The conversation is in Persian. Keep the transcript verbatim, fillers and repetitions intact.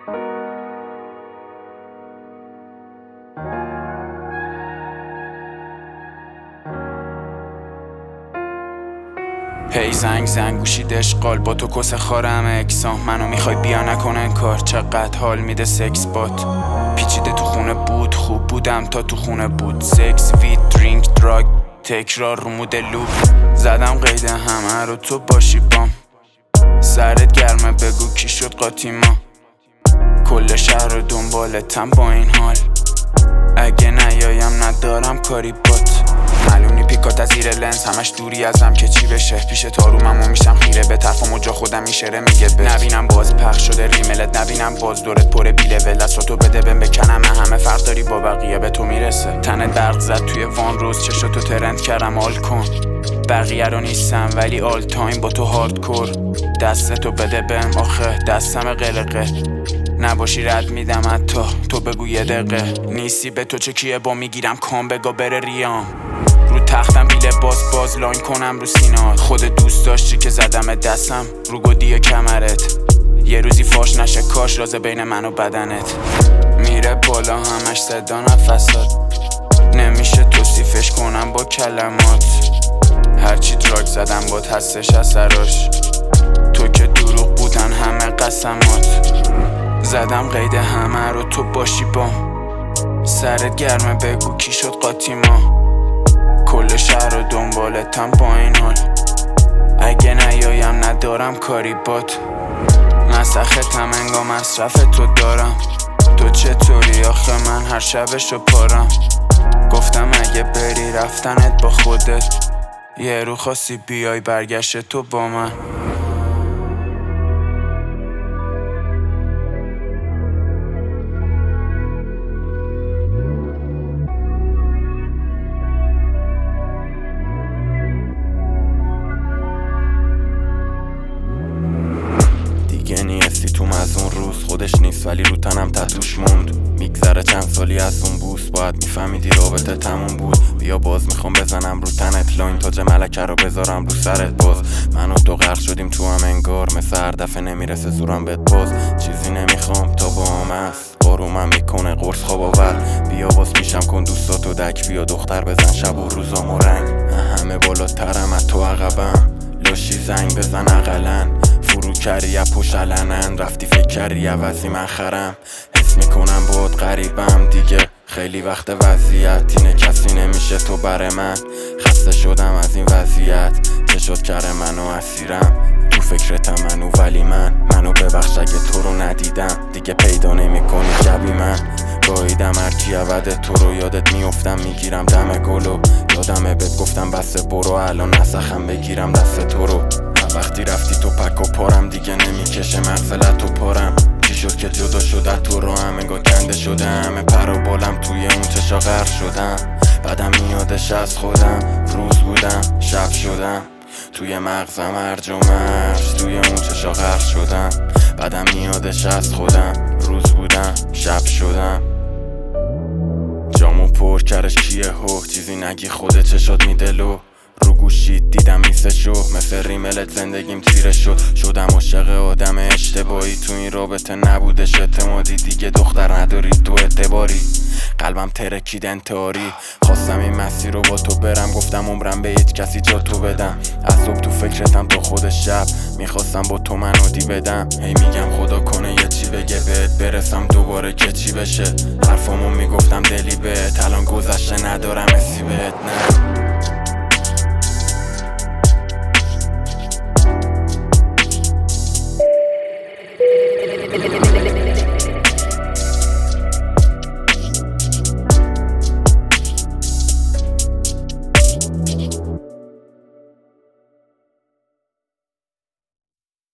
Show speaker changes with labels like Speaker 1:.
Speaker 1: هی زنگ زنگ گوشید اشغال با تو کس خارم اکسام منو میخوای بیا نکنن کار چقدر حال میده سکس بات پیچیده تو خونه بود خوب بودم تا تو خونه بود سکس وید درینک دراگ تکرار رو مود لوب زدم قید همه رو تو باشی بام سرت گرمه بگو کی شد قاطی ما کل شهر رو دنبالتم با این حال اگه نیایم ندارم کاری بات معلومی پیکات از زیر لنز همش دوری ازم که چی بشه پیش تارومم و میشم خیره به طرفم و جا خودم میشره میگه به نبینم باز پخش شده ریملت نبینم باز دورت پر بیله ولست رو تو بده بهم بکنم همه فرق داری با بقیه به تو میرسه تنه برق زد توی وان روز چشاتو ترند کردم آل کن بقیه رو نیستم ولی آل تایم با تو هاردکور دستتو بده بهم آخه دستم قلقه نباشی رد میدم حتی تو بگو یه دقیقه نیستی به تو چه کیه با میگیرم کام بگا بره ریام رو تختم بیله باز باز لاین کنم رو سینات خود دوست داشتی که زدم دستم رو گودی کمرت یه روزی فاش نشه کاش رازه بین من و بدنت میره بالا همش صدا نفسات نمیشه توصیفش کنم با کلمات هرچی دراگ زدم باد هستش اثراش تو که دروغ بودن همه قسمات زدم قید همه رو تو باشی بام سرت گرمه بگو کی شد قاطی ما کل شهر رو دنبالتم با این حال اگه نیایم ندارم کاری بات مسختم انگا مصرف تو دارم تو چطوری آخه من هر شبشو پارم گفتم اگه بری رفتنت با خودت یه رو خواستی بیای برگشت تو با من دیگه نیستی تو از اون روز خودش نیست ولی رو تنم تتوش موند میگذره چند سالی از اون بوس باید میفهمیدی رابطه تموم بود بیا باز میخوام بزنم رو تنت لاین تاج ملکه رو بذارم رو سرت باز من و تو غرق شدیم تو هم انگار مثل هر دفعه نمیرسه زورم بهت باز چیزی نمیخوام تا با هم است آرومم میکنه قرص خواب آور بیا باز میشم کن دوستاتو دک بیا دختر بزن شب و روزام و رنگ همه بالاترم از تو عقبم لاشی زنگ بزن اقلن فرو کردی از پشت علنن رفتی فکر کردی عوضی من خرم حس میکنم باید غریبم دیگه خیلی وقت وضعیت اینه کسی نمیشه تو بر من خسته شدم از این وضعیت چه شد کره منو اسیرم تو فکرتم منو ولی من منو ببخش اگه تو رو ندیدم دیگه پیدا نمیکنی جبی من گاهیدم هرکی عوض تو رو یادت میافتم میگیرم دم گلو یادمه بهت گفتم بسه برو الان نسخم بگیرم دست تو رو وقتی رفتی تو پک و پارم دیگه نمیکشه مغفلت و پارم چی شد که جدا شده تو رو هم انگار کنده شده همه پر و بالم توی اون چشا غرق شدم بعدم میادش از خودم روز بودم شب شدم توی مغزم هرج و مرج توی اون چشا غرق شدم بعدم میادش از خودم روز بودم شب شدم جامو پر کرش کیه هو چیزی نگی خوده چشات میدلو رو گوشید دیدم میسشو مثل ریملت زندگیم تیره شد شدم عاشق آدم اشتباهی تو این رابطه نبودش اعتمادی دیگه دختر نداری تو اعتباری قلبم ترکید انتحاری خواستم این مسیر رو با تو برم گفتم عمرم به هیچ کسی جا تو بدم از صبح تو فکرتم تا خود شب میخواستم با تو منادی بدم هی میگم خدا کنه یه چی بگه بهت برسم دوباره که چی بشه حرفامو میگفتم دلی بهت الان گذشته ندارم اسی بهت نه